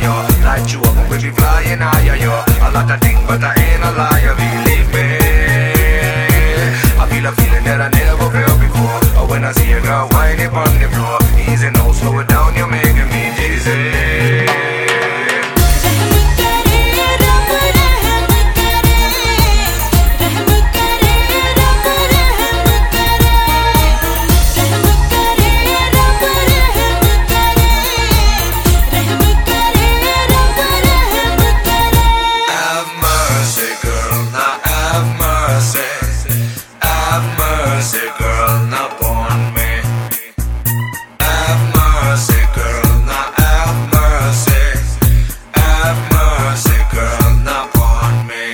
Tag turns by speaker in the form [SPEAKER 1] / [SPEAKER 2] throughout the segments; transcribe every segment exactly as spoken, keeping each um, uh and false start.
[SPEAKER 1] yo. Light you up and we be flying higher, yo. A lot of things, but I ain't a liar, believe me. I feel a feeling that I never felt before. Or when I see a girl whining on the floor. Easy now, slow it down, you're making me dizzy. Girl, now on me. Have mercy, girl, now have mercy. Have mercy, girl, now on me.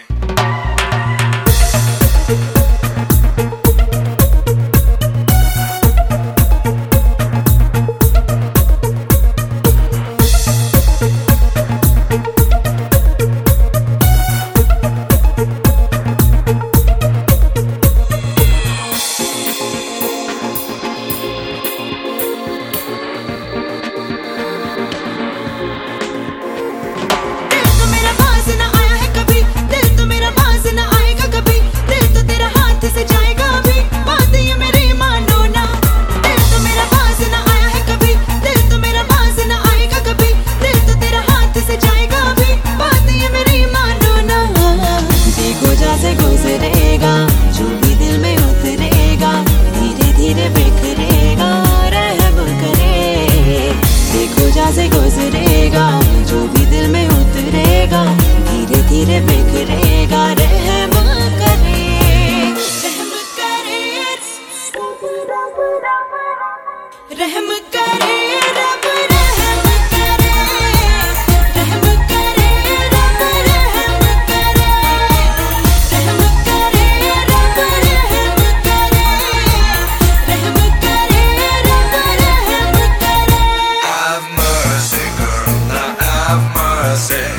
[SPEAKER 2] से गुजरेगा जो भी दिल में उतरेगा, धीरे धीरे बिखरेगा। रहम करे, रहम करे, रहम करे रब, रहम करे, रहम करे रब, रहम करे, रहम करे रब, रहम करे, रहम करे रब, रहम करे।
[SPEAKER 1] Have mercy, girl, now have mercy.